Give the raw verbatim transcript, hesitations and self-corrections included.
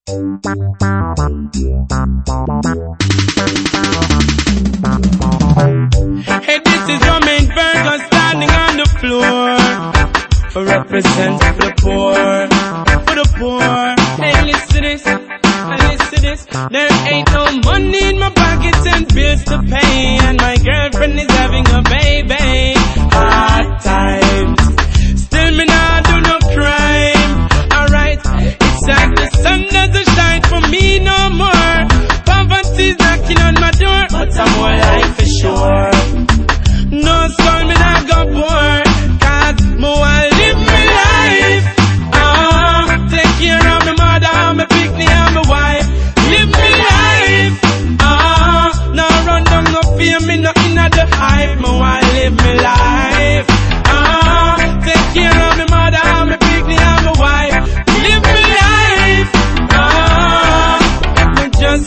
Hey, this is your main Virgo standing on the floor for represent for the poor, for the poor. Hey, listen to this, listen to this. There ain't no money in my pockets and bills to pay, and my